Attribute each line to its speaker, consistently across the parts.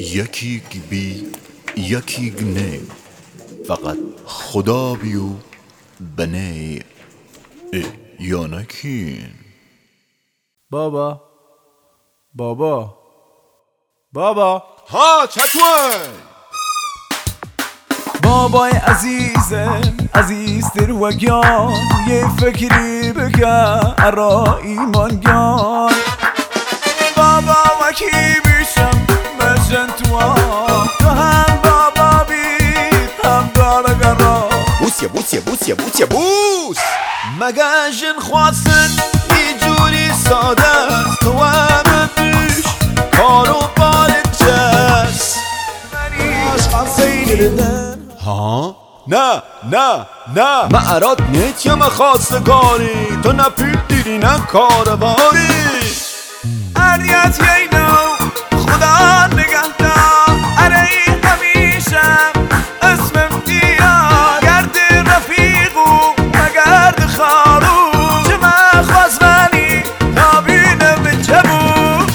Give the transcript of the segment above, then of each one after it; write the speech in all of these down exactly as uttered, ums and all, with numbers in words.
Speaker 1: یکی بی یکی نه، فقط خدا بیو بنی یا نکین.
Speaker 2: بابا بابا بابا
Speaker 3: ها چطور؟
Speaker 2: بابای عزیزم عزیز در وگیان یه فکری بکن ارا ایمان گیان. بابا وکی بیشم مجن تو آن تو هم بابا بید هم دارگرا.
Speaker 3: بوسیه بوسیه بوسیه بوسیه بوس. مگه جن خواستن ای جوری ساده است تو هم پیش کارو بالت جست.
Speaker 2: عشقم سیدن
Speaker 3: ها؟ نه نه نه ما اراد نیت یا ما خواستگاری تو نپید دیدی نه کارواری.
Speaker 2: اریت یه نو خدا نگهدار اره ای همیشه اسمم دیار گرد رفیقو مگرد خارو چه من خواست منی نابینه به جبو.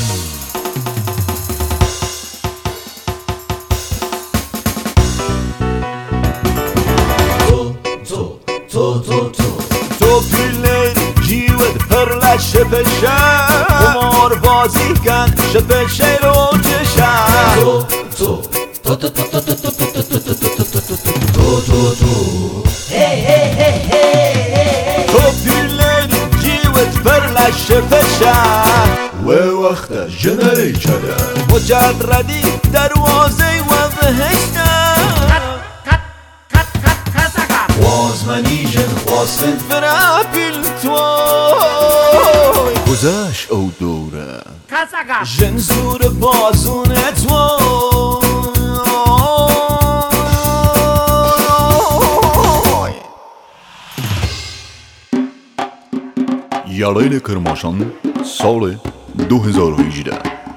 Speaker 3: تو تو تو تو تو پیلی جیوت پر لشه بشه قمار بازی کن شپشه رو چشم. تو تو تو تو تو تو تو تو تو تو تو تو تو پیلی جیوت پر لشه بشه و وقت جنری کده مجردی دروازه و بهشته وازمنی جن خواستن فرا پیل توی
Speaker 1: گذشت او دوره
Speaker 3: جن زور بازون توی
Speaker 1: یالیل کرماشان سال دو هزار و هجده.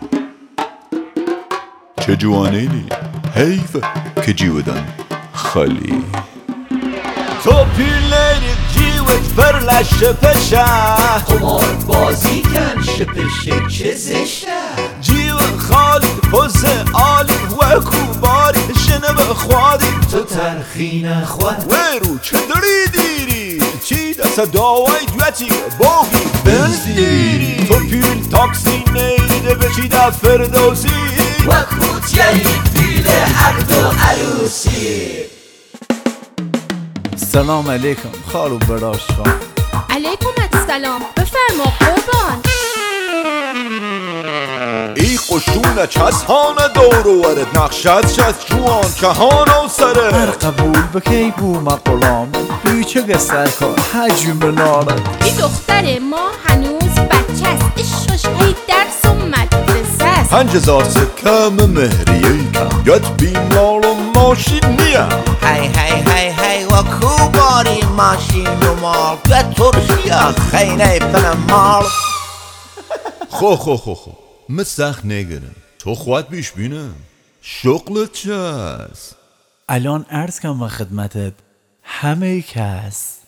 Speaker 1: چه جوانیلی حیف که جیودن خالی.
Speaker 3: تو پیلری جیوت پر لشه پشه
Speaker 4: قمار بازی کن شپشه چه زشته.
Speaker 3: جیو خالی پوز آلی و کوباری شنه بخوادی
Speaker 4: تو ترخی نخواد
Speaker 3: و رو چه داری دیری چی دست داوی دویتی باقی بنزدیری. تو پیل تاکسی نیده به چی دا فردوزی
Speaker 4: و کوتیه پیل عقد و عروسی.
Speaker 2: سلام علیکم خالو براش خان.
Speaker 5: علیکم السلام بفرما قربان.
Speaker 3: ای قشون چسهان دور و ورد نقشت شد جوان کهان و
Speaker 2: هر
Speaker 3: سره
Speaker 2: قبول بکی بو مقلام بیچه سر کار حجم ناره.
Speaker 5: این دختر ما هنوز بچه است اشش هی درس و مدرسه است.
Speaker 3: پنج هزار سکم مهریه کم یاد بیمال و ماشین نیم.
Speaker 6: هی هی هی هی و کوباری ماشین و مال به ترکیه خیلی بنم مال.
Speaker 3: خو خو خو خو مسخ نگرم تو خود بیش بینم شغلت چه است؟
Speaker 2: الان عرض کنم و خدمتت همه کس